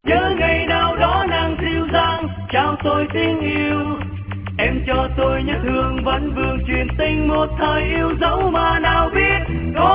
Nhớ ngày nào đó nàng dịu dàng trao tôi tiếng yêu, em cho tôi nhớ thương vẫn vương truyền tình một thời yêu dấu mà nào biết có